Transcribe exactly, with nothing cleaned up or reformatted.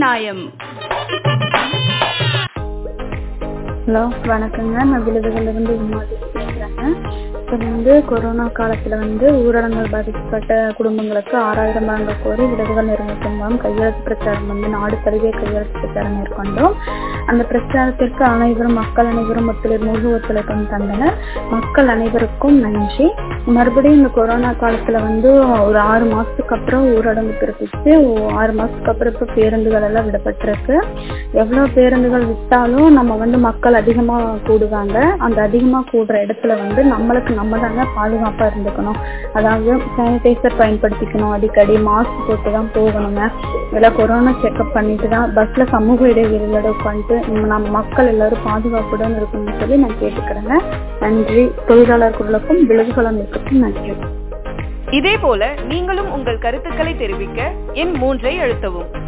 நியாயம். ஹலோ வணக்கங்க, நான் விழுதுகளிலிருந்து உமாதி பேசுகிறேங்க. இப்போ வந்து கொரோனா காலத்தில் வந்து ஊரடங்கால் பாதிக்கப்பட்ட குடும்பங்களுக்கு ஆறாயிரம் வழங்க கோரி விழுதுகள் நிறுவனத்தின் மூலம் கையெழுத்து பிரச்சாரம் வந்து நாடு தழுவிய கையெழுத்து பிரச்சாரம் மேற்கொண்டோம். அந்த பிரச்சாரத்திற்கு அனைவரும் மக்கள் அனைவரும் ஒத்துழைப்பு முழு ஒத்துழைப்பும் தந்தனர். மக்கள் அனைவருக்கும் நன்றி. மறுபடியும் இந்த கொரோனா காலத்தில் வந்து ஒரு ஆறு மாதத்துக்கு அப்புறம் ஊரடங்கு பிறப்பிச்சு ஆறு மாதத்துக்கு அப்புறம் இப்போ பேருந்துகள் எல்லாம் விடப்பட்டிருக்கு. எவ்வளோ பேருந்துகள் விட்டாலும் நம்ம வந்து மக்கள் அதிகமாக கூடுவாங்க. அந்த அதிகமாக கூடுற இடத்துல வந்து நம்மளுக்கு நம்ம தாங்க பாதுகாப்பாக இருந்துக்கணும். அதாவது சானிடைசர் பயன்படுத்திக்கணும், அடிக்கடி மாஸ்க் போட்டு தான் போகணுங்க. இதெல்லாம் கொரோனா செக்அப் பண்ணிட்டு தான் பஸ்ஸில் சமூக இடைவெளியோட உட்காந்துட்டு நம்ம மக்கள் எல்லாரும் பாதுகாப்புடன் இருக்கணும்னு சொல்லி நான் கேட்டுக்கிறேங்க. நன்றி. தொழிலாளர் குழுக்கும் விலகுகள் அமைப்புக்கும் நன்றி. இதே போல நீங்களும் உங்கள் கருத்துக்களை தெரிவிக்க எண் மூன்றை அழுத்தவும்.